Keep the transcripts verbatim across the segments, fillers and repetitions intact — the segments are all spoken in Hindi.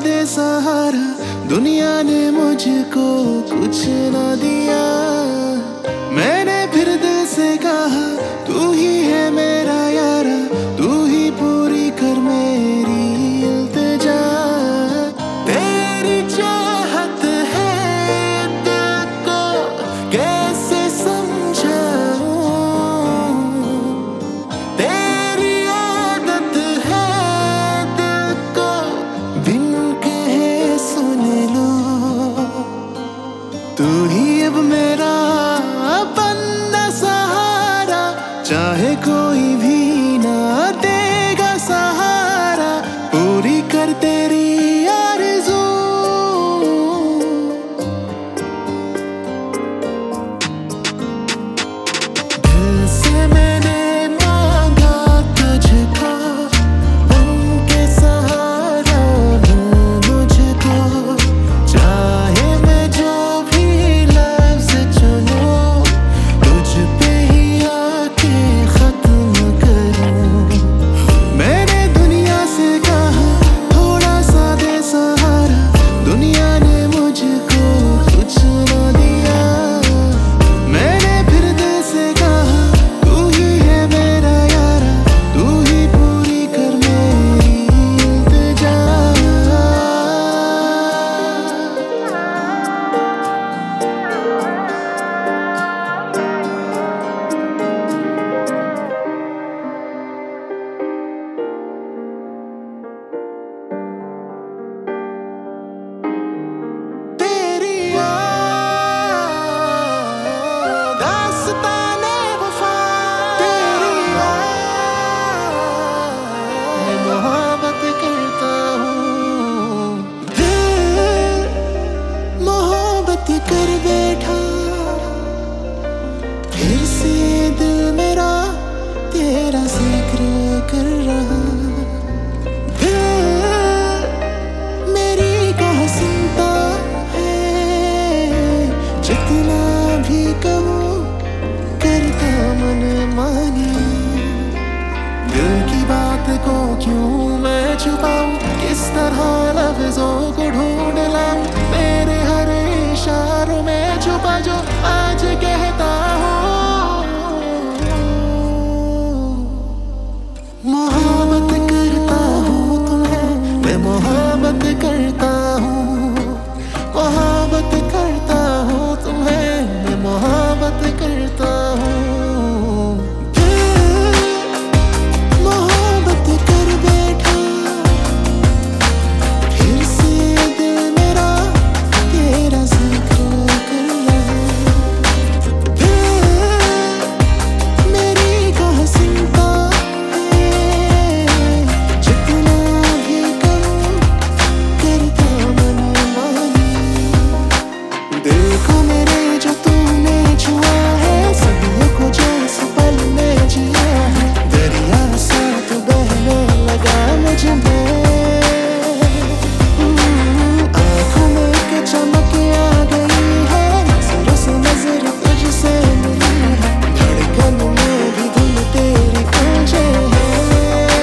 दे सहारा, दुनिया ने मुझको कुछ न दिया। मैंने फिर दिल से कहा तू ही है मेरा यारा, तू ही पूरी कर मेरी इल्तिजा। तेरी चाहत है दिल को कैसे समझाऊं, तेरी आदत है दिल को बिन कहे सुन लो। तू ही अब मेरा बंदा सहारा, चाहे कोई भी ना देगा सहारा, पूरी कर तेरी आरज़ू। दिल से मैंने मांगा तुझको, बन के सहारा मिल मुझको। चाहे मैं जो भी लफ्ज़ चुनूं, तुझ पे ही आके खत्म करूं। मैंने दुनिया से कहा थोड़ा सा दे सहारा, दुनिया ने मुझको कुछ न दिया। मैंने फिर दिल से कहा तू ही है मेरा यारा, तू ही पूरी कर मेरी इल्तिजा। तेरी दास्ताने वफा, तेरी मैं मोहब्बत करता हूँ। दिल मोहब्बत कर बैठा, फिर से दिल मेरा तेरा जिक्र कर रहा। दिल मेरी कहाँ सुनता है, जितना भी कहूँ करता मन मानी। दिल की बात को क्यों मैं छुपाऊं, किस तरह लफ्जों को ढूंढ लाऊं, मेरे हर इशारों में छुपा जो आज कहता हूँ। मोहब्बत करता हूँ तुम्हें, मैं मोहब्बत करता हूँ। मोहब्बत करता हूँ तुम्हें, मैं मोहब्बत करता हूँ। दिल मोहब्बत कर बैठा, फिर से दिल मेरा तेरा जिक्र कर रहा। दिल मेरी कहाँ सुनता है, जितना भी कहूँ करता मन मानी। दिल को मेरे जो तूने छुआ है, सदियों को जैसे पल में जिया है। दरिया सा तू बहने लगा मुझ में, आँखों में एक चमक आ गई है, नजरों से नजर तुझसे मिली है। धड़कन में भी धुन तेरी गूंजे है।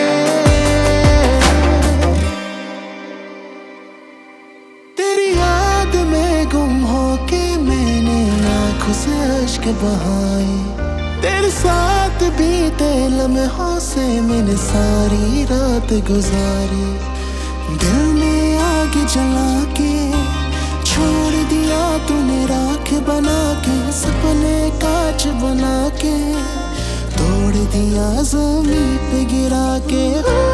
तेरी याद में गुम होके मैंने आँखों से अश्क बहाए, तेरे साथ बीते लम्हों से मैंने सारी रात गुजारी। दिल में आग जला के छोड़ दिया तूने राख बना के, सपने कांच बना के तोड़ दिया ज़मीं पे गिरा के।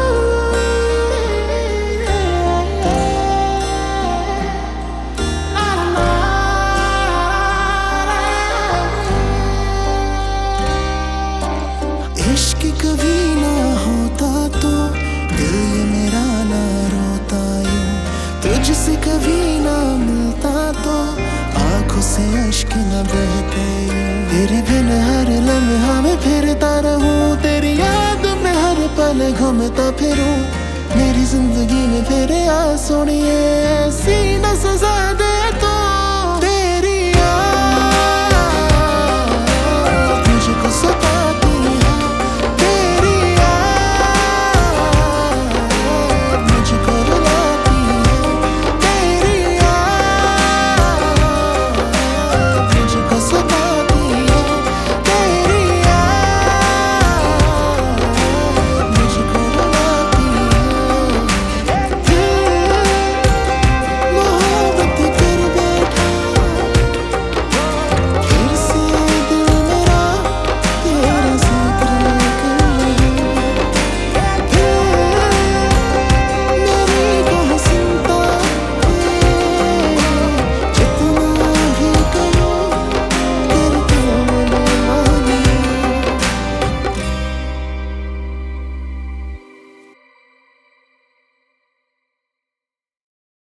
इश्क कभी ना होता तो दिल ये मेरा ना रोता यूं, तुझसे कभी ना मिलता तो आँखों से अश्क न बहते यूं। तेरे बिन हर लम्हा में फिरता रहूं, तेरी याद में हर पल घूमता फिरूं। मेरी जिंदगी में फिर आ सोनिए, ऐसी न सजा दे तो।